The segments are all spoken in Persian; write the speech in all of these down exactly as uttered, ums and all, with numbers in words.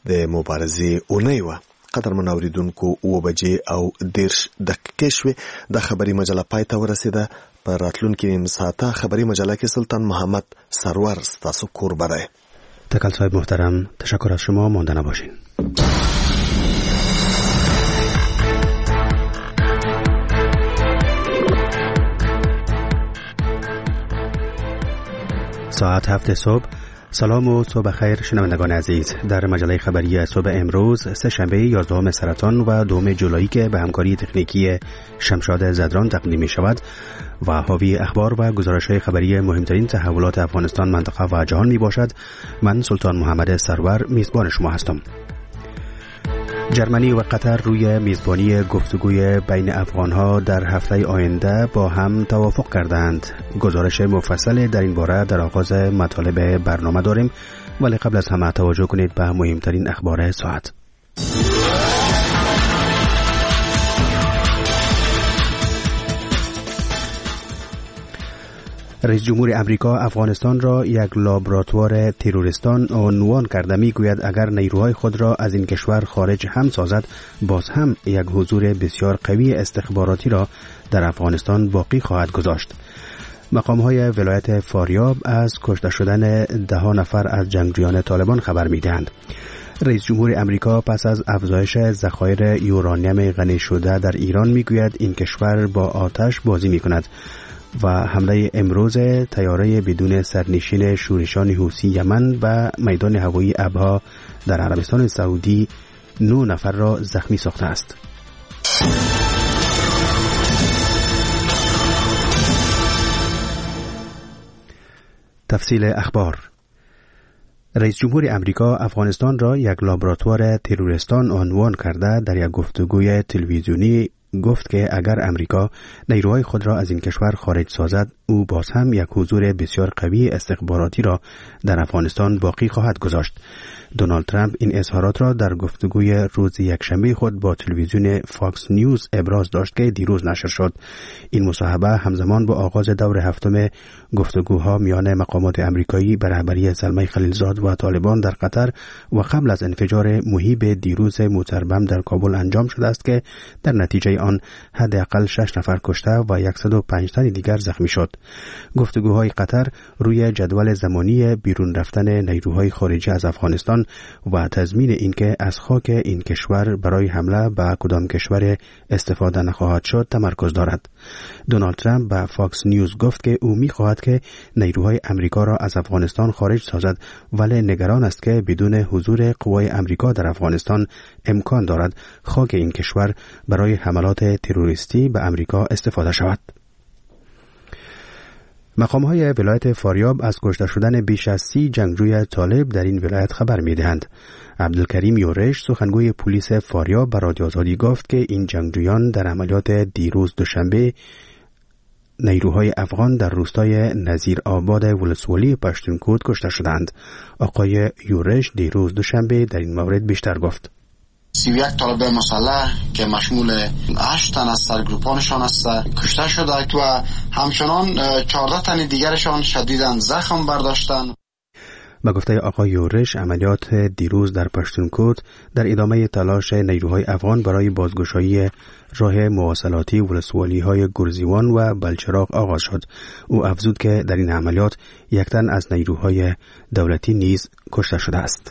د مبارزې اونۍ وه. قدرمن اوریدونکو اوه بجې او دېرش دقیقې شوې. د خبري مجله پای ته ورسېده. په راتلونکي نیم ساعته خبري مجله کې سلطان محمد سرور ستاسو کوربه دی. تکل صاحب محترم، تشکر از شما، مانده نباشین. ساعت هفت صبح. سلام و صبح خیر شنوندگان عزیز. در مجله خبری صبح امروز سه شنبه یازدهم سرطان و دوم جولایی که به همکاری تکنیکی شمشاد زدران تقدیم می شود و حاوی اخبار و گزارش‌های خبری مهمترین تحولات افغانستان، منطقه و جهان می باشد. من سلطان محمد سرور میزبان شما هستم. جرمنی و قطر روی میزبانی گفتگوی بین افغانها در هفته آینده با هم توافق کردند. گزارش مفصل در این باره در آغاز مطالب برنامه داریم، ولی قبل از همه توجه کنید به مهمترین اخبار ساعت. رئیس جمهور امریکا افغانستان را یک لابراتوار تروریستان عنوان کرده. میگوید اگر نیروهای خود را از این کشور خارج هم سازد، باز هم یک حضور بسیار قوی استخباراتی را در افغانستان باقی خواهد گذاشت. مقام‌های ولایت فاریاب از کشته شدن ده نفر از جنگجویان طالبان خبر می‌دهند. رئیس جمهور امریکا پس از افزایش ذخایر یورانیم غنی شده در ایران میگوید این کشور با آتش بازی می‌کند و حمله امروز طیاره بدون سرنشین شورشان حوثی یمن و میدان هوایی ابها در عربستان سعودی نه نفر را زخمی ساخته است. تفصیل اخبار. رئیس جمهور امریکا افغانستان را یک لابراتوار تروریستان عنوان کرده. در یک گفتگوی تلویزیونی گفت که اگر امریکا نیروهای خود را از این کشور خارج سازد، او باز هم یک حضور بسیار قوی استخباراتی را در افغانستان باقی خواهد گذاشت. دونالد ترامپ این اظهارات را در گفتگوی روز یکشنبه خود با تلویزیون فاکس نیوز ابراز داشت که دیروز نشر شد. این مصاحبه همزمان با آغاز دور هفتم گفتگوها میان مقامات امریکایی به رهبری زلمه خلیلزاد و طالبان در قطر و قبل از انفجار مهیب دیروز موتربم در کابل انجام شده است که در نتیجه آن حداقل شش نفر کشته و صد و پنج تن دیگر زخمی شد. گفتگوهای قطر روی جدول زمانی بیرون رفتن نیروهای خارجی از افغانستان و تضمین اینکه از خاک این کشور برای حمله به کدام کشور استفاده نخواهد شد تمرکز دارد. دونالد ترامپ به فاکس نیوز گفت که او می‌خواهد که نیروهای امریکا را از افغانستان خارج سازد، ولی نگران است که بدون حضور قوای امریکا در افغانستان امکان دارد خاک این کشور برای حملات تروریستی به امریکا استفاده شود. مقام‌های ولایت فاریاب از کشته شدن بیش از سی جنگجوی طالب در این ولایت خبر می‌دهند. عبدالکریم یورش، سخنگوی پلیس فاریاب، به رادیو آزادی گفت که این جنگجویان در عملیات دیروز دوشنبه نیروهای افغان در روستای نظیر آباد ولسوالی پشتونکوت کشته شدند. آقای یورش دیروز دوشنبه در این مورد بیشتر گفت. سی و یک طالب مسلح که مشمول هشت تن از سرگروپانشان است کشته شده و همچنان چهارده تن دیگرشان شدیداً زخم برداشتند. با گفته آقای یورش، عملیات دیروز در پشتونکوت در ادامه تلاش نیروهای افغان برای بازگشایی راه مواصلاتی ولسوالی‌های گرزیوان و بلچراغ آغاز شد. او افزود که در این عملیات یک تن از نیروهای دولتی نیز کشته شده است.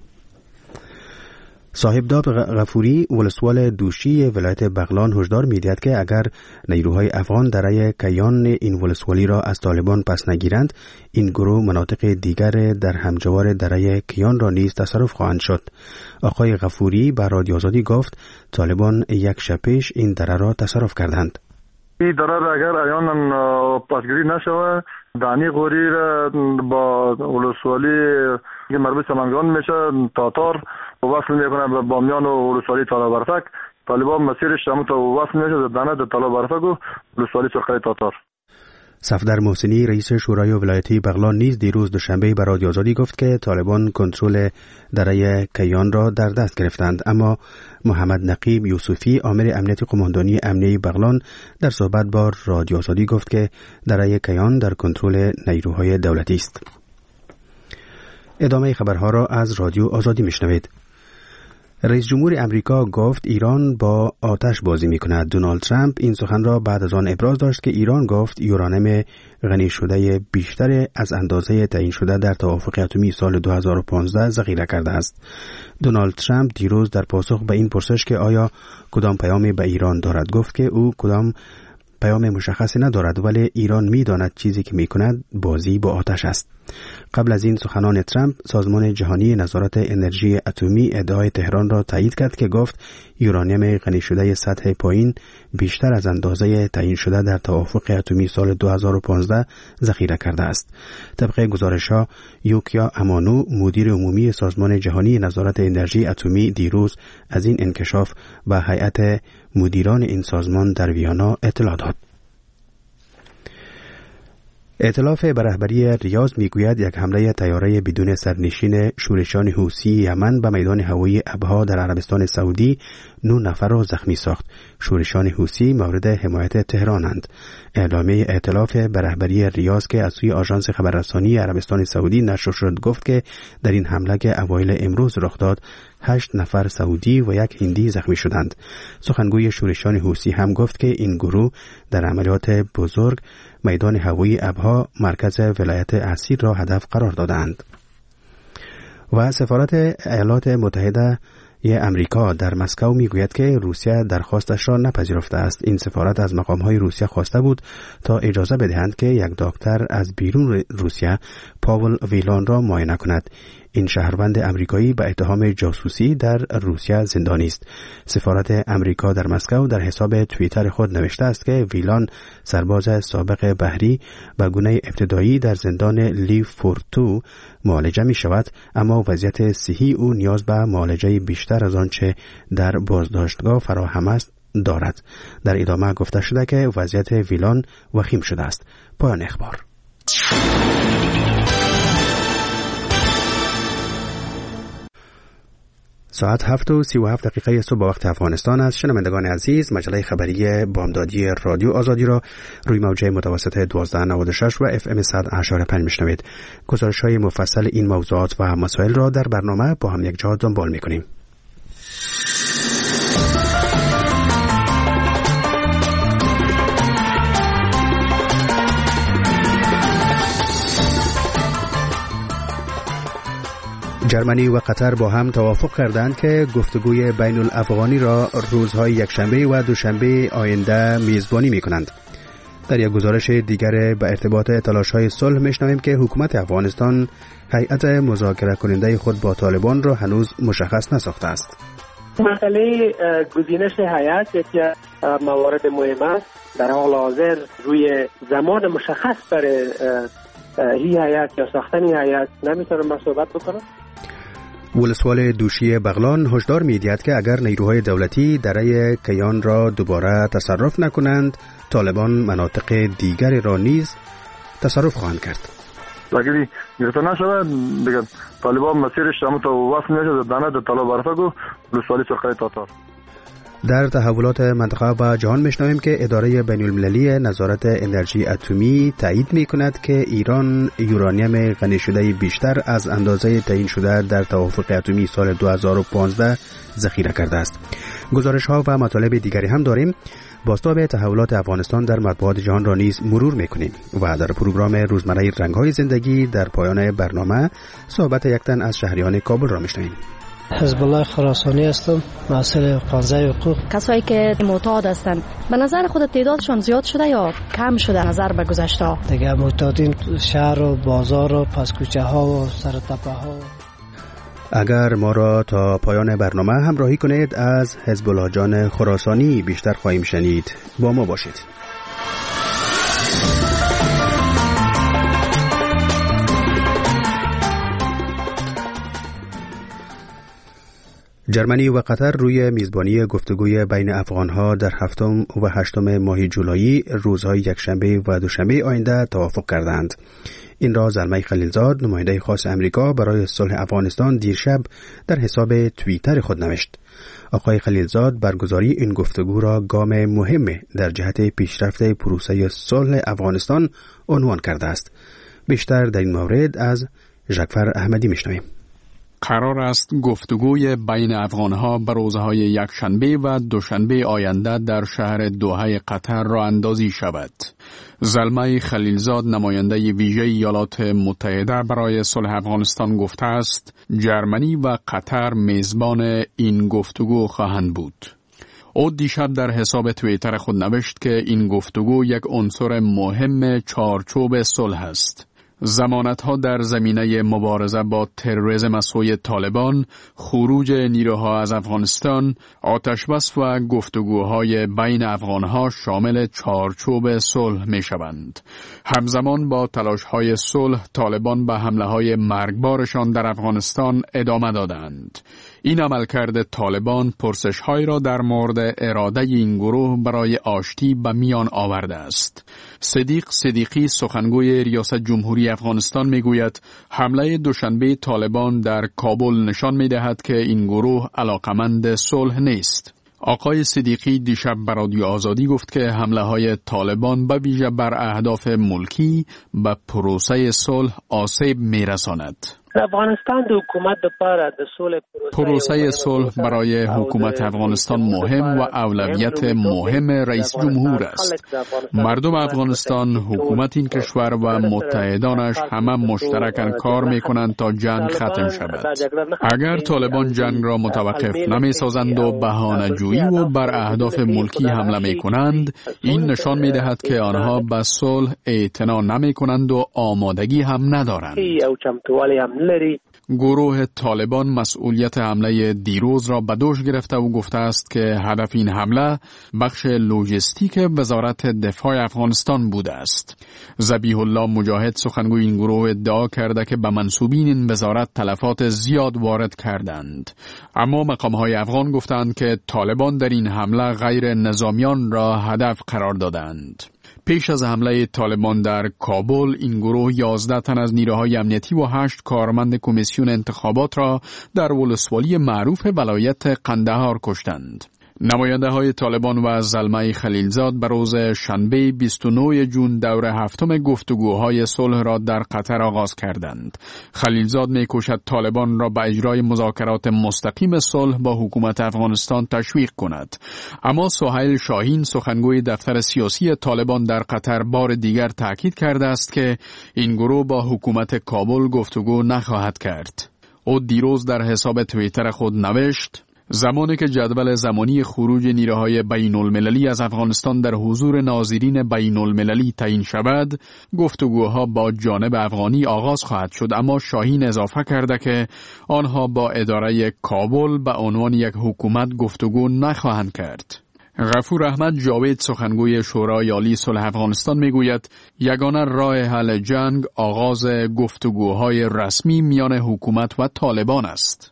صاحبداد غفوری، ولسوال دوشی ولایت بغلان، هشدار می‌دهد که اگر نیروهای افغان دره کیان این ولسوالی را از طالبان پس نگیرند، این گروه مناطق دیگر در همجوار دره کیان را نیز تصرف خواهند شد. آقای غفوری به رادیو آزادی گفت طالبان یک شب پیش این دره را تصرف کردند. این دره را اگر ایان پاسگیری نشود، دانی غوری را با ولسوالی که مربوط سمنگان میشه تاتار وصل میکنه به بامیان و ولسوالی طالبرفک. طالبان مسیرش هم تا وصل میشه دانه در طالبرفک و ولسوالی سرخه تاتار. صفدر محسنی، رئیس شورای ولایتی بغلان، نیز دیروز دوشنبه به رادیو آزادی گفت که طالبان کنترل دره کیان را در دست گرفتند، اما محمد نقیب یوسفی، آمر امنیت قماندانی امنیه بغلان، در صحبت با رادیو آزادی گفت که دره کیان در کنترل نیروهای دولتی است. ادامه خبرها را از رادیو آزادی میشنوید. رئیس جمهور امریکا گفت ایران با آتش بازی می‌کند. دونالد ترامپ این سخن را بعد از آن ابراز داشت که ایران گفت یورانیم غنی شده بیشتر از اندازه تعیین شده در توافق اتمی سال دو هزار و پانزده ذخیره کرده است. دونالد ترامپ دیروز در پاسخ به این پرسش که آیا کدام پیامی به ایران دارد گفت که او کدام پیام مشخصی ندارد، ولی ایران می‌داند چیزی که می‌کند بازی با آتش است. قبل از این سخنان ترامپ سازمان جهانی نظارت انرژی اتمی ادعای تهران را تایید کرد که گفت یورانیم غنی شده سطح پایین بیشتر از اندازه تعیین شده در توافق اتمی سال دو هزار و پانزده ذخیره کرده است. طبق گزارش‌ها یوکیا امانو مدیر عمومی سازمان جهانی نظارت انرژی اتمی دیروز از این انکشاف به هیئت مدیران این سازمان در ویانا اطلاع داد. ائتلاف به رهبری ریاض میگوید یک حمله طیاره بدون سرنشین شورشان حوثی یمن به میدان هوایی ابها در عربستان سعودی نه نفر را زخمی ساخت. شورشان حوثی مورد حمایت تهرانند. اعلامیه ائتلاف به رهبری ریاض که از سوی آژانس خبررسانی عربستان سعودی نشر شد گفت که در این حمله که اوایل امروز رخ داد هشت نفر سعودی و یک هندی زخمی شدند. سخنگوی شورشان حوثی هم گفت که این گروه در عملیات بزرگ میدان هوایی ابها مرکز ولایت اسیر را هدف قرار دادند. و سفارت ایالات متحده ی امریکا در مسکو میگوید که روسیه درخواستش را نپذیرفته است. این سفارت از مقام‌های روسیه خواسته بود تا اجازه بدهند که یک دکتر از بیرون روسیه پاول ویلان را معاینه کند. این شهروند امریکایی به اتهام جاسوسی در روسیه زندانی است. سفارت امریکا در مسکو در حساب توییتر خود نوشته است که ویلان سرباز سابق بحری به گونه ابتدایی در زندان لیفورتو معالجه می شود، اما وضعیت صحی او نیاز به معالجه بیشتر از آنچه در بازداشتگاه فراهم است دارد. در ادامه گفته شده که وضعیت ویلان وخیم شده است. پایان اخبار. ساعت هفت و سی و هفت دقیقه صبح وقت افغانستان است. شنوندگان عزیز، مجله خبری بامدادی رادیو آزادی را روی موجه متوسط دوازده نود و شش و اف ام صد و هشت و پنج میشنوید. گزارش‌های مفصل این موضوعات و مسائل را در برنامه با هم یک جا دنبال می‌کنیم. جرمنی و قطر با هم توافق کردند که گفتگوی بین الافغانی را روزهای یکشنبه و دوشنبه آینده میزبانی می‌کنند. در یک گزارش دیگر به ارتباط تلاش‌های صلح می‌شنویم که حکومت افغانستان هیئت مذاکره کننده خود با طالبان را هنوز مشخص نساخته است. مسئله گزینش هیئت یکی از موارد مهم است. در حال حاضر روی زمان مشخص برای این هیئت یا ساختن این هیئت نمی‌تونم صحبت بکنم. ولسوال دوشی بغلان هشدار می‌دهد که اگر نیروهای دولتی دره کیان را دوباره تصرف نکنند، طالبان مناطق دیگر را نیز تصرف خواهند کرد. اگر گرفته نشود دیگه طالبان مسیرش هم تا وصل نشد دانه در طالب برفگو ولسوالی سرخای تاتار. در تحولات منطقه و جهان میشنویم که اداره بین المللی نظارت انرژی اتمی تایید میکند که ایران یورانیم غنی شده بیشتر از اندازه تعیین شده در توافق اتمی سال دو هزار و پانزده ذخیره کرده است. گزارش ها و مطالب دیگری هم داریم. بازتاب تحولات افغانستان در مطبوعات جهان را نیز مرور میکنیم و در پروگرام روزمره رنگ‌های زندگی در پایان برنامه صحبت یک تن از شهریان کابل را میشنویم. حزب الله خراسانی هستم، مسئول پانزده حقوق. کسایی که معتاد هستند به نظر خود تعدادشان زیاد شده یا کم شده نظر به گذشته ها؟ دیگه معتادین شهر و بازار و پس کوچه ها و سر تپه ها. اگر ما را تا پایان برنامه همراهی کنید از حزب الله جان خراسانی بیشتر خواهیم شنید. با ما باشید. جرمنی و قطر روی میزبانی گفتگوی بین افغانها در هفتم و هشتم ماه جولای روزهای یکشنبه و دوشنبه آینده توافق کردند. این را زلمه خلیلزاد نماینده خاص امریکا برای صلح افغانستان دیرشب در حساب توییتر خود نوشت. آقای خلیلزاد برگزاری این گفتگو را گام مهم در جهت پیشرفت پروسه صلح افغانستان عنوان کرده است. بیشتر در این مورد از ژکفر احمدی میشنویم. قرار است گفتگوی بین افغانها به روزهای یکشنبه و دوشنبه آینده در شهر دوحه قطر راه اندازی شود. زلمه خلیلزاد نماینده ویژه ایالات متحده برای صلح افغانستان گفته است جرمنی و قطر میزبان این گفتگو خواهند بود. او دیشب در حساب توییتر خود نوشت که این گفتگو یک عنصر مهم چارچوب صلح است. ضمانت‌ها در زمینه مبارزه با تروریسم از سوی طالبان، خروج نیروها از افغانستان، آتشبس و گفتگوهای بین افغانها شامل چارچوب صلح می‌شوند. همزمان با تلاش‌های صلح، طالبان به حمله‌های مرگبارشان در افغانستان ادامه دادند. این عملکرد طالبان پرسش‌هایی را در مورد اراده این گروه برای آشتی به میان آورده است. صدیق صدیقی سخنگوی ریاست جمهوری افغانستان میگوید حمله دوشنبه طالبان در کابل نشان می‌دهد که این گروه علاقمند صلح نیست. آقای صدیقی دیشب بر رادیو آزادی گفت که حمله‌های طالبان به ویژه بر اهداف ملکی به پروسه صلح آسیب می‌رساند. افغانستان د حکومت لپاره د صلح پروسه صلح برای حکومت افغانستان مهم و اولویت مهم رئیس جمهور است. مردم افغانستان، حکومت این کشور و متحدانش همه مشترکاً کار می‌کنند تا جنگ ختم شود. اگر طالبان جنگ را متوقف نمی‌سازند و بهانه‌جویی و بر اهداف ملکی حمله می‌کنند، این نشان می‌دهد که آنها به صلح اعتنا نمی‌کنند و آمادگی هم ندارند. گروه طالبان مسئولیت حمله دیروز را به دوش گرفته و گفته است که هدف این حمله بخش لوجستیک وزارت دفاع افغانستان بوده است. ذبیح الله مجاهد سخنگوی این گروه ادعا کرده که به منصوبین این وزارت تلفات زیاد وارد کردند. اما مقام‌های افغان گفتند که طالبان در این حمله غیر نظامیان را هدف قرار دادند. پیش از حمله طالبان در کابل، این گروه یازده تن از نیروهای امنیتی و هشت کارمند کمیسیون انتخابات را در ولسوالی معروف ولایت قندهار کشتند. نماینده های طالبان و زلمه خلیلزاد به روز شنبه بیست و نه جون دور هفتم گفتگوهای صلح را در قطر آغاز کردند. خلیلزاد می‌کوشد طالبان را به اجرای مذاکرات مستقیم صلح با حکومت افغانستان تشویق کند. اما سهیل شاهین سخنگوی دفتر سیاسی طالبان در قطر بار دیگر تاکید کرده است که این گروه با حکومت کابل گفتگو نخواهد کرد. او دیروز در حساب توییتر خود نوشت زمانی که جدول زمانی خروج نیروهای بین المللی از افغانستان در حضور ناظرین بین المللی تعیین شود، گفتگوها با جانب افغانی آغاز خواهد شد. اما شاهین اضافه کرده که آنها با اداره کابل به عنوان یک حکومت گفتگو نخواهند کرد. غفور احمد جاوید سخنگوی شورای عالی صلح افغانستان میگوید یگانه راه حل جنگ آغاز گفتگوهای رسمی میان حکومت و طالبان است.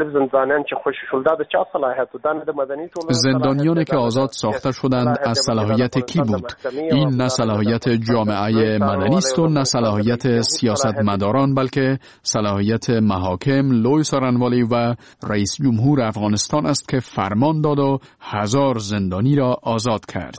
زندانیانی که آزاد ساخته شدند از صلاحیت کی بود؟ این نه صلاحیت جامعه مدنی است و نه صلاحیت سیاستمداران، بلکه صلاحیت محاکم، لوی سارنوالی و رئیس جمهور افغانستان است که فرمان داد و هزار زندانی را آزاد کرد.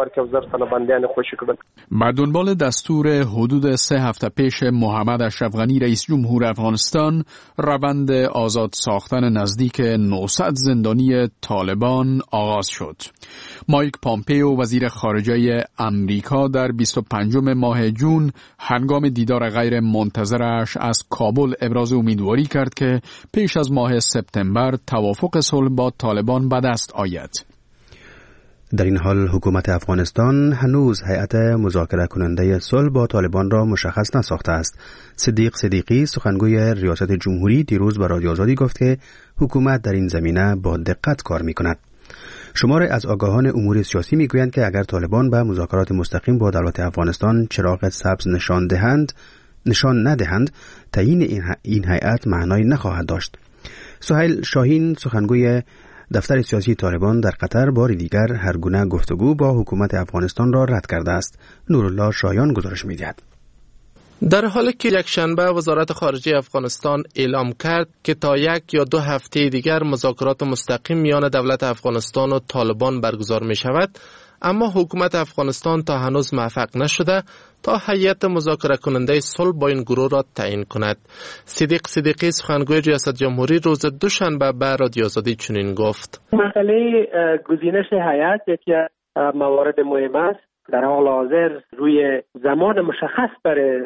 به دنبال دستور حدود سه هفته پیش محمد اشرف غنی رئیس جمهور افغانستان، روند آزاد ساختن نزدیک نهصد زندانی طالبان آغاز شد. مایک پامپیو وزیر خارجه امریکا در بیست و پنجم ماه جون هنگام دیدار غیر منتظرش از کابل ابراز امیدواری کرد که پیش از ماه سپتامبر توافق صلح با طالبان به دست آید. در این حال حکومت افغانستان هنوز هیئت مذاکره کننده صلح با طالبان را مشخص نساخته است. صدیق صدیقی سخنگوی ریاست جمهوری دیروز به رادیو آزادی گفت که حکومت در این زمینه با دقت کار می‌کند. شماری از آگاهان امور سیاسی میگویند که اگر طالبان به مذاکرات مستقیم با دولت افغانستان چراغ سبز نشان دهند، نشان ندهند، تعیین این هیئت معنایی نخواهد داشت. سهیل شاهین سخنگوی دفتر سیاسی طالبان در قطر بار دیگر هر گونه گفتگو با حکومت افغانستان را رد کرده است. نورالله شایان گزارش می‌دهد. در حالی که یک شنبه وزارت خارجه افغانستان اعلام کرد که تا یک یا دو هفته دیگر مذاکرات مستقیم میان دولت افغانستان و طالبان برگزار می شود، اما حکومت افغانستان تا هنوز موفق نشده تا هیئت مذاکره کننده صلح با این گروه را تعیین کند. صدیق صدیقی سخنگوی ریاست جمهوری روز دوشنبه به رادیو آزادی چنین گفت: مسئله گزینش هیئت یکی از موارد مهم است. در حال حاضر روی زمان مشخص برای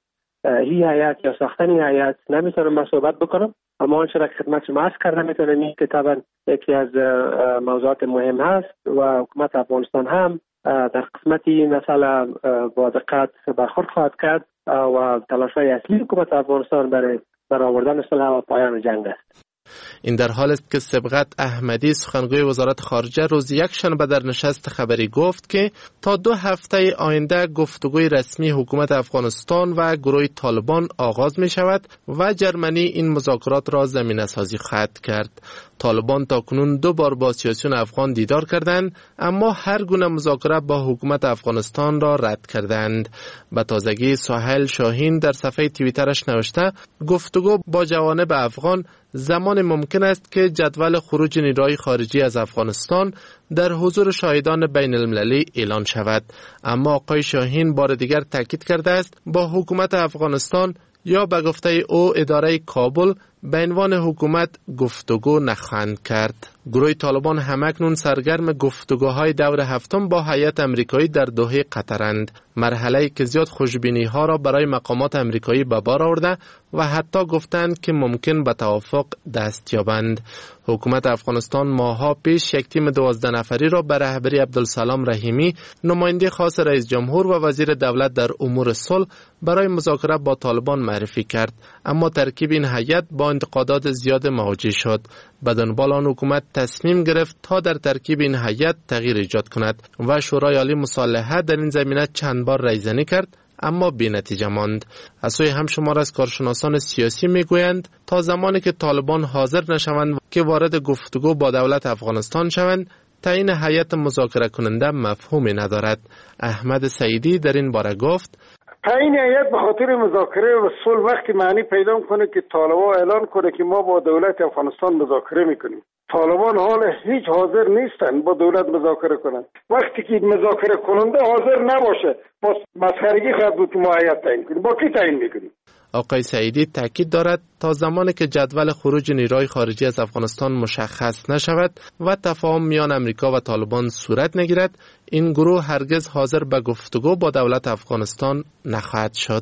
هی هیئت یا ساختن هیئت نمیتونم من صحبت بکنم، اما آنچه را که خدمت شما عرض کردم میتونم این که طبعا یکی از موضوعات مهم هست و حکومت افغانستان هم در قسمتی مثلا با دقت برخورد خواهد کرد و تلاش‌های اصلی حکومت افغانستان برای برآوردن صلح و پایان جنگ است. این در حالی است که سبقت احمدی سخنگوی وزارت خارجه روز یکشنبه در نشست خبری گفت که تا دو هفته آینده گفتگوی رسمی حکومت افغانستان و گروه طالبان آغاز می شود و جرمنی این مذاکرات را زمینه سازی خواهد کرد. طالبان تاکنون دو بار با سیاسیون افغان دیدار کردند، اما هر گونه مذاکره با حکومت افغانستان را رد کردند. به تازگی سهیل شاهین در صفحه توییترش نوشته: گفتگو با جوانب افغان زمان ممکن است که جدول خروج نیروهای خارجی از افغانستان در حضور شاهدان بین المللی اعلان شود. اما آقای شاهین بار دیگر تاکید کرده است با حکومت افغانستان یا به گفته او اداره کابل به عنوان حکومت گفتگو نخواهند کرد. گروه طالبان همکنون سرگرم گفتگوهای دور هفتم با هیئت امریکایی در دوحه قطرند، مرحله‌ای که زیاد خوشبینی ها را برای مقامات امریکایی به بار آورده و حتی گفتند که ممکن به توافق دست یابند. حکومت افغانستان ماه‌ها پیش یک تیم دوازده نفری را به رهبری عبدالسلام رحیمی، نماینده خاص رئیس جمهور و وزیر دولت در امور صلح، برای مذاکره با طالبان معرفی کرد، اما ترکیب این هیئت با انتقادات زیاد مواجه شد. به دنبال آن حکومت تصمیم گرفت تا در ترکیب این هیئت تغییر ایجاد کند و شورای عالی مصالحه در این زمینه چند بار رایزنی کرد، اما بی نتیجه ماند. از سوی هم شمار از کارشناسان سیاسی میگویند تا زمانی که طالبان حاضر نشوند که وارد گفتگو با دولت افغانستان شوند، تعیین هیئت مذاکره کننده مفهومی ندارد. احمد سعیدی در این باره گفت: تعیین هیئت به خاطر مذاکره و صلح وقتی معنی پیدا کنه که طالبان اعلان کنه که ما با دولت افغانستان مذاکره میکنیم. طالبان حال هیچ حاضر نیستن با دولت مذاکره کنند. وقتی که مذاکره کننده حاضر نباشه، با مسخرگی خواهد بود که ما هیئت تعیین کنیم. با کی تعیین میکنیم؟ آقای سعیدی تاکید دارد تا زمانی که جدول خروج نیروهای خارجی از افغانستان مشخص نشود و تفاهم میان امریکا و طالبان صورت نگیرد، این گروه هرگز حاضر به گفتگو با دولت افغانستان نخواهد شد.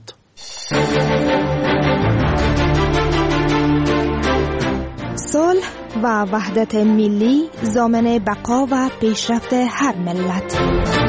صلح و وحدت ملی ضامن بقا و پیشرفت هر ملت.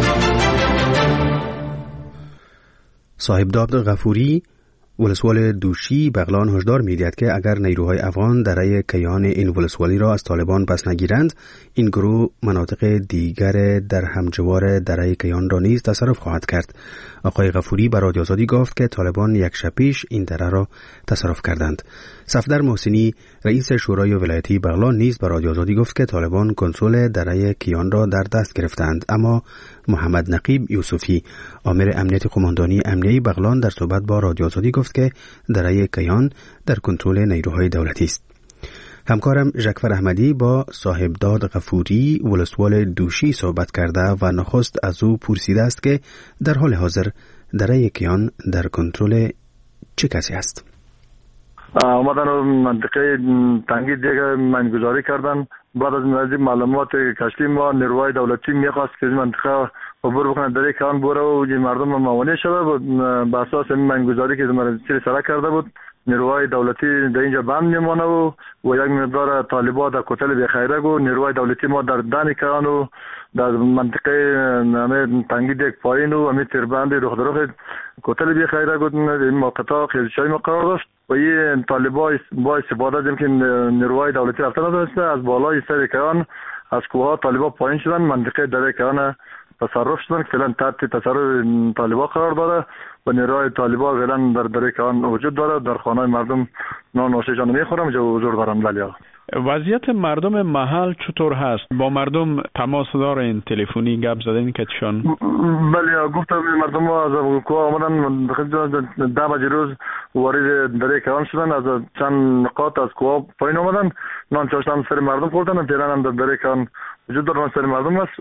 صاحب داد غفوری ولسوال دوشی بغلان هشدار می‌دهد که اگر نیروهای افغان درای کیان این ولسوالی را از طالبان پس نگیرند، این گروه مناطق دیگر در همجوار درای کیان را نیز تصرف خواهد کرد. آقای غفوری به رادیو آزادی گفت که طالبان یک شب پیش این دره را تصرف کردند. صفدر محسنی رئیس شورای ولایتی بغلان نیز به رادیو آزادی گفت که طالبان کنترل درای کیان را در دست گرفتند، اما محمد نقیب یوسفی آمر امنیت قماندانی امنیتی بغلان در صحبت با رادیو آزادی گفت که درای کیان در کنترل نیروهای دولتی است. همکارم ژکفر احمدی با صاحب داد غفوری ولسوال دوشی صحبت کرده و نخست از او پرسیده است که در حال حاضر درای کیان در کنترل چه کسی است؟ آمدن منطقه تنگی دیگه منگذاری کردن. بعد از نزدیک معلومات کشتی ما نیروهای دولتی میخواست که این منطقه عبور بکنه، درای کیان بره و مردم موانع شده. به اساس این منگذاری که زیر سره کرده بود، نیروهای دولتی در اینجا بند میمانه و و یک مقدار طالبان در کتل بخیرک و نیروهای دولتی ما در دن کیان و در منطقه همه تنگی دیگ پایین و همه تیربند رخ در رخ کتل بخیرک و این موقعا خیزشای ما قرار داشت و این طالبان با استفاده از اینکه نیروهای دولتی رفتن نداشته، از بالای سر کیان از کوه طالبان پایین شدن، منطقه درای کیان تصرف شدن. فعلا تحت تصرف طالبان قرار داره و نیروهای طالبان فعلا در درای کیان وجود داره. در خانه مردم نان و شیرجان میخورم، جو حضور دارن. ولی وضعیت مردم محل چطور هست؟ با مردم تماس دارین؟ تلفنی گپ زدین کتشان؟ بله، گفتم مردم از کوه آمدن ده بجه روز وارد دریا کیان شدن، از چند نقاط از کوه پایین آمدن، نان چاشتن سر مردم خوردن. فعلا هم در دریا کیان وجود دارن، سر مردم است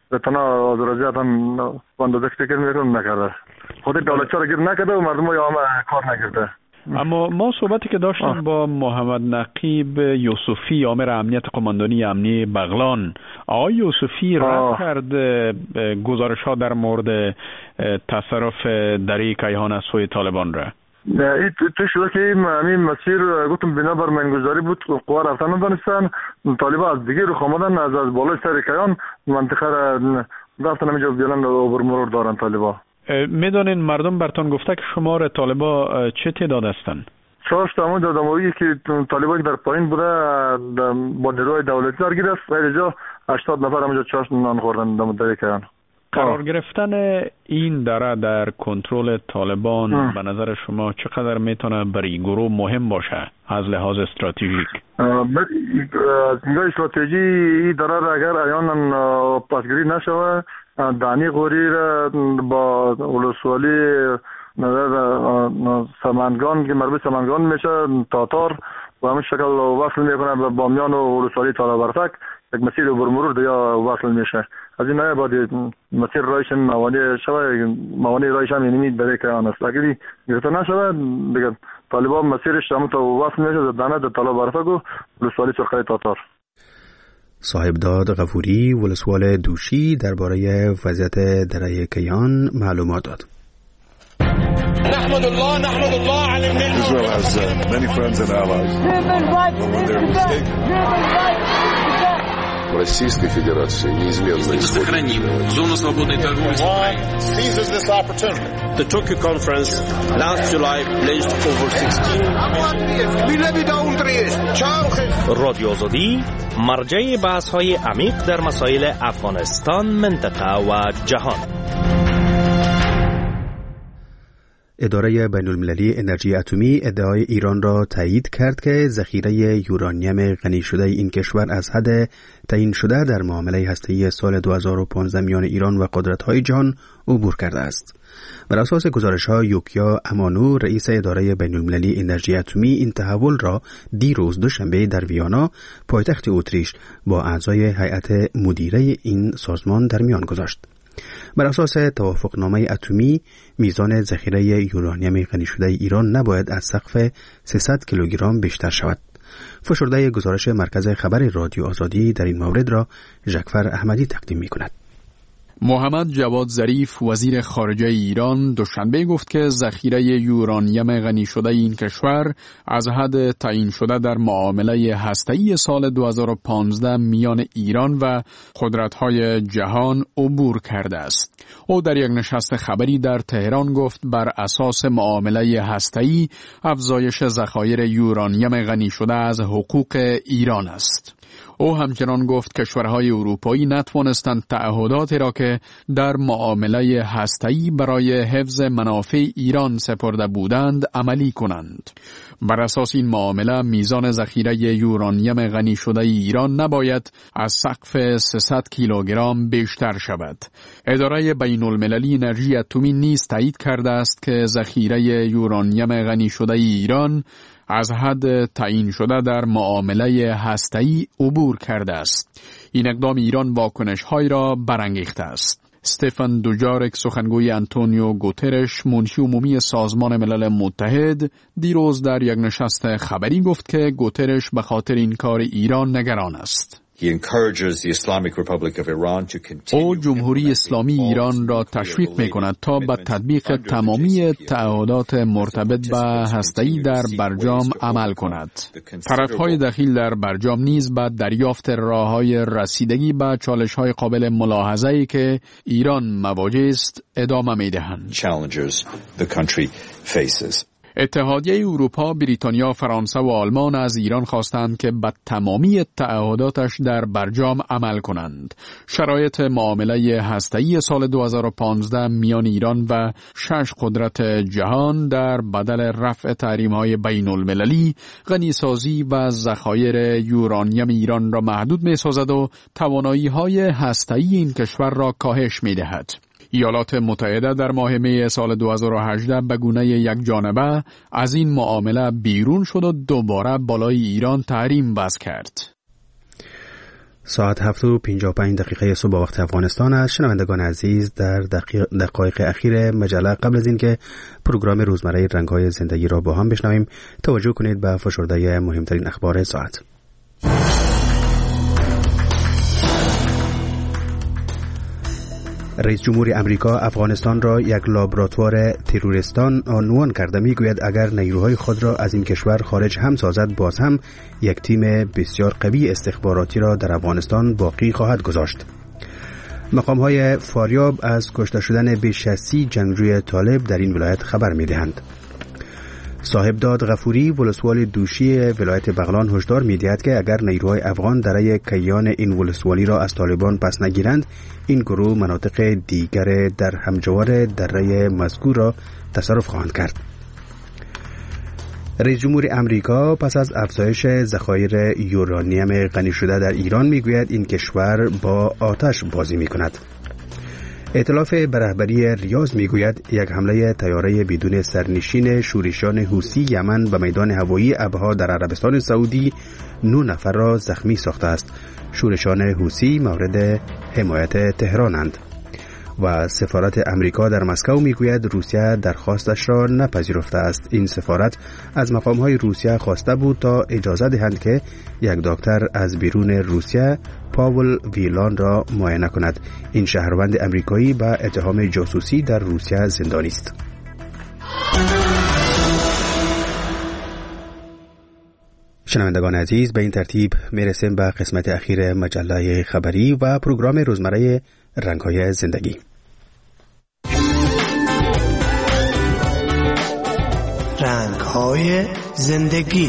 تنها آذربایجان هم اندازه فکر میکنم نکرده. خود دولتچا رو گیر نکرده و مردم ها هم کار نکرده. اما ما صحبتی که داشتیم با محمد نقیب یوسفی امیر امنیت قماندانی امنی بغلان، آقای یوسفی رد کرد گزارش ها در مورد تصرف دری کیهان از سوی طالبان را. این تو شده که این مسیر گفتم بنا بر منگذاری بود، قوا رفتن ندانستن، طالبان از دیگه رو خامدن از از بالای سر کیهان منطقه رفتن همینجا بیلن عبور مرور دارن طالبان. میدانین مردم برتان گفته که شمار طالبان چه تعداد هستند؟ چهار تا همون دادمایی که طالبان در پایین بوده با نیروهای دولتی درگیر است، اینجا هشتاد نفر همونجا چهار نان خوردن در مدت کیهان. قرار گرفتن این دره در کنترل طالبان به نظر شما چقدر میتونه برای گروه مهم باشه از لحاظ استراتژیک؟ از نگاه استراتژی این دره را اگر ایانا پاسگیری نشوه، دانی غوری را با ولسوالی سمنگان که مربوط سمنگان میشه تاتار و همین شکل وصل میکنه به بامیان و ولسوالی تالابرفک، یک مسیر برمرور دیا وصل میشه. از این نایه باید مسیر رایش موانی شوه، موانی رایش هم اینمی برای که آن است. اگری گرفته نشوه دیگه طالبان مسیرش همون تا وصل میشه دانه در تالابرفک و ولسوالی سرخی تاتار. صاحبداد غفوری ولسوال دوشی درباره وضعیت دره کیهان معلومات داد. نحمد الله نحمد الله على النعمة. Israel has uh, many friends and allies. When they're mistaken. Российской Федерации неизменно сохраним зону свободной торговли с Украиной. Seizes this opportunity. The Tokyo conference last July pledged over sixteen. رادیو آزادی مرجع بحث‌های عمیق در مسائل افغانستان، منطقه و جهان. اداره بین‌المللی انرژی اتمی ادعای ایران را تایید کرد که ذخیره یورانیم غنی شده این کشور از حد تعیین شده در معامله هسته‌ای سال دو هزار و پانزده میان ایران و قدرت‌های جهان عبور کرده است. بر اساس گزارش‌ها یوکیا امانو رئیس اداره بین‌المللی انرژی اتمی این تحول را دیروز دوشنبه در ویانا پایتخت اتریش با اعضای هیئت مدیره این سازمان در میان گذاشت. بر اساس توافقنامه اتمی میزان ذخیره یورانیم غنی شده ایران نباید از سقف سیصد کیلوگرم بیشتر شود. فشرده گزارش مرکز خبر رادیو آزادی در این مورد را ژکفر احمدی تقدیم می‌کند. محمد جواد ظریف وزیر خارجه ایران دوشنبه گفت که ذخیره یورانیم غنی شده این کشور از حد تعیین شده در معامله هسته‌ای سال دو هزار و پانزده میان ایران و قدرت‌های جهان عبور کرده است. او در یک نشست خبری در تهران گفت بر اساس معامله هسته‌ای افزایش ذخایر یورانیم غنی شده از حقوق ایران است. او همچنان گفت کشورهای اروپایی نتوانستند تعهداتی را که در معامله هسته‌ای برای حفظ منافع ایران سپرده بودند عملی کنند. بر اساس این معامله میزان ذخیره یورانیم غنی شده ایران نباید از سقف سیصد کیلوگرم بیشتر شود. اداره بین‌المللی انرژی اتمی نیز تایید کرده است که ذخیره یورانیم غنی شده ایران از حد تعیین شده در معامله هسته‌ای عبور کرده است. این اقدام ایران واکنش‌های را برانگیخته است. استفان دوجارک سخنگوی آنتونیو گوترش منشی عمومی سازمان ملل متحد دیروز در یک نشست خبری گفت که گوترش به خاطر این کار ایران نگران است. او جمهوری اسلامی ایران را تشویق می‌کند تا به تطبیق تمامی تعهدات مرتبط به هسته‌ای در برجام عمل کند. طرف‌های دخیل در برجام نیز به دریافت راه‌های رسیدگی به چالش‌های قابل ملاحظه‌ای که ایران مواجه است ادامه می‌دهند. اتحادیه اروپا، بریتانیا، فرانسه و آلمان از ایران خواستند که به تمامی تعهداتش در برجام عمل کنند. شرایط معامله هسته‌ای سال دو هزار و پانزده میان ایران و شش قدرت جهان در بدل رفع تحریم‌های بین‌المللی غنیسازی و ذخایر یورانیم ایران را محدود می‌سازد و توانایی‌های هسته‌ای این کشور را کاهش می‌دهد. ایالات متحده در ماه می سال دو هزار و هجده به گونه یک جانبه از این معامله بیرون شد و دوباره بالای ایران تحریم وضع کرد. ساعت هفت و پنجاه و پنج دقیقه صبح وقت افغانستان است. شنوندگان عزیز، در دقیق دقایق اخیر مجله قبل از اینکه پروگرام روزمره رنگ‌های زندگی را با هم بشنویم، توجه کنید به فشرده مهمترین اخبار ساعت. رئیس جمهور امریکا افغانستان را یک لابراتوار تروریستان عنوان کرده. میگوید اگر نیروهای خود را از این کشور خارج هم سازد، باز هم یک تیم بسیار قوی استخباراتی را در افغانستان باقی خواهد گذاشت. مقام‌های فاریاب از کشته شدن بیش از سی جنگجوی طالب در این ولایت خبر می‌دهند. صاحب داد غفوری ولسوالی دوشی ولایت بغلان هشدار می‌دهد که اگر نیروهای افغان درای کیان این ولسوالی را از طالبان پس نگیرند، این گروه مناطق دیگر در همجوار دره مذکور را تصرف خواهند کرد. رئیس جمهور امریکا پس از افزایش ذخایر یورانیم غنی شده در ایران میگوید این کشور با آتش بازی میکند. ائتلاف به رهبری ریاض میگوید یک حمله طیاره بدون سرنشین شورشیان حوثی یمن به میدان هوایی ابها در عربستان سعودی نه نفر را زخمی ساخته است. شورشیان حوثی مورد حمایت تهرانند. و سفارت امریکا در مسکو میگوید روسیه درخواستش را نپذیرفته است. این سفارت از مقام‌های روسیه خواسته بود تا اجازه دهند که یک دکتر از بیرون روسیه پاول ویلان را معاینه کند. این شهروند امریکایی به اتهام جاسوسی در روسیه زندانی است. شنوندگان عزیز، به این ترتیب میرسیم به قسمت اخیر مجله خبری و پروگرام روزمره رنگ‌های زندگی. رنگ‌های زندگی.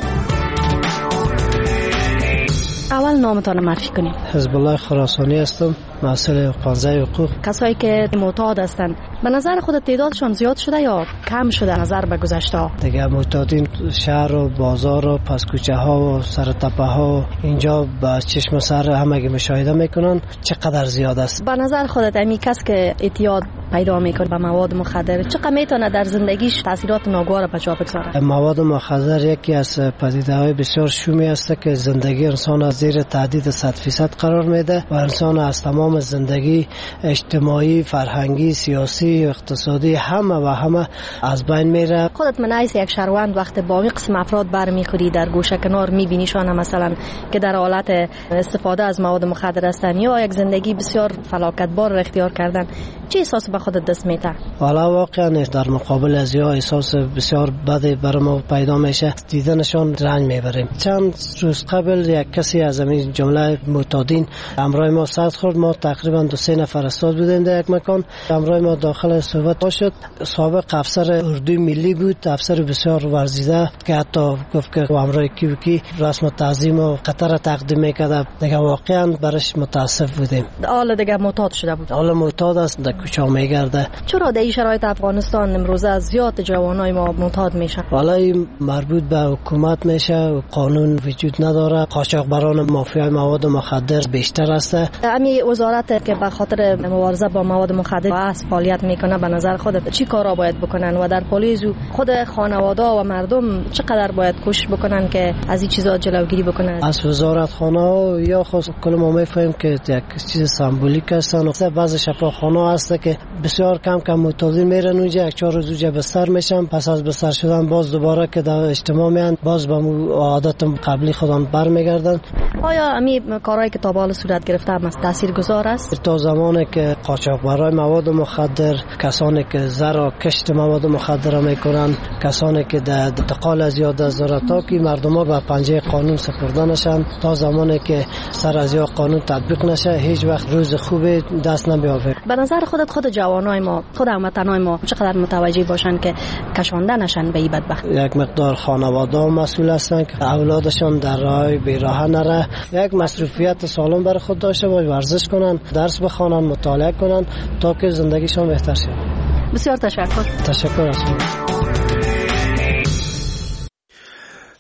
اول نامتان معرفی کنیم. حزب الله خراسانی هستم، مسئول پانزده حقوق. کسایی که معتاد هستند به نظر خود تعدادشان زیاد شده یا کم شده نظر به گذشته ها؟ دیگه معتادین شهر و بازار و پس کوچه ها و سر تپه ها اینجا با چشم سر همگی مشاهده میکنن چقدر زیاد است. به نظر خودت امی کس که اعتیاد پیدا میکنه به مواد مخدر چقدر میتونه در زندگیش تاثیرات ناگوار به جا بگذاره؟ مواد مخدر یکی از پدیده‌های بسیار شومی است که زندگی انسان از زیر تهدید صد فیصد قرار میده و انسان از تمام زندگی اجتماعی، فرهنگی، سیاسی، اقتصادی همه و همه از بین میره. خودت منعیس یک شهروند وقت با این قسم افراد برمیخوری در گوشه کنار میبینیشان مثلا که در حالت استفاده از مواد مخدر هستن یا یک زندگی بسیار فلاکتبار را اختیار کردن، چه احساس به خودت دست میده؟ حالا واقعا در مقابل از یا احساس بسیار بد برای ما پیدا میشه، دیدنشان رنج میبریم. چند روز قبل یک کسی از این جمله معتادین همراه ما صد خورد. ما تقریبا دو سه نفر استاد بودیم در یک مکان. همراه ما داخل صحبت شد. سابق افسر اردوی ملی بود، افسر بسیار ورزیده که حتی گفت که همراه کی و کی رسم تعظیم و قطر تقدیم میکرد. دیگه واقعا برش متاسف بودیم. حالا دیگه معتاد شده بود. حالا معتاد است، در کوچه میگرده. چرا در این شرایط افغانستان امروزه زیاد جوانای ما معتاد میشن؟ حالا این مربوط به حکومت میشه، قانون وجود نداره، قاچاقبران مافیای مواد مخدر بیشتر است. امی وزارت که به خاطر مبارزه با مواد مخدر از فعالیت میکنه، به نظر خودت چی کارا باید بکنن و در پلیس و خود خانواده و مردم چقدر باید کوشش بکنن که از این چیزا جلوگیری بکنن؟ از وزارت خانه یا خود کل ما میفهمیم که یک چیز سمبولیک هستن. بعضی شفاخانه هست که بسیار کم کم معتادین میرن اونجا، یک چهار روز اونجا بستر میشن، پس از بستر شدن باز دوباره که در اجتماع میان باز به عادت قبلی خودان برمیگردن. آیا امی کارهایی که تا به حال صورت گرفته هم تاثیرگذار است؟ تا زمانی که قاچاقبرای مواد مخدر، کسانی که زر و کشت مواد مخدر میکنن، کسانی که در انتقال از یاد از تا که مردم ها به پنجه قانون سپرده نشن، تا زمانی که سر از یا قانون تطبیق نشه هیچ وقت روز خوبی دست نمیافته. به نظر خودت خود جوانای ما، خود هموطنای ما چقدر متوجه باشن که کشانده نشن به این بدبخت؟ یک مقدار خانواده ها مسئول هستن که اولادشان در راه بیراه نره، یک مصروفیت سالم برای خود داشته باشه، ورزش کنن، درس بخوانن، مطالعه کنن تا که زندگیشان بهتر شه. بسیار تشکر. تشکر از شما.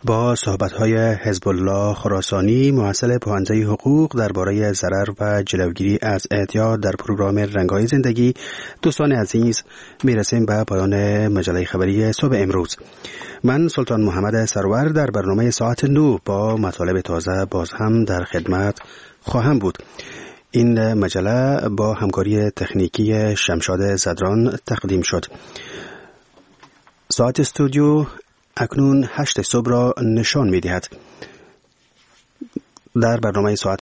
با صحبت‌های حزب الله خراسانی محصل پوهنده حقوق درباره ضرر و جلوگیری از اعتیاد در پروگرام رنگ‌های زندگی. دوستان عزیز، میرسیم به پایان مجله خبری صبح امروز. من سلطان محمد سرور در برنامه ساعت نو با مطالب تازه باز هم در خدمت خواهم بود. این مجله با همکاری تکنیکی شمشاد زدران تقدیم شد. ساعت استودیو اکنون هشت صبح را نشان می دهد. در برنامه ساعت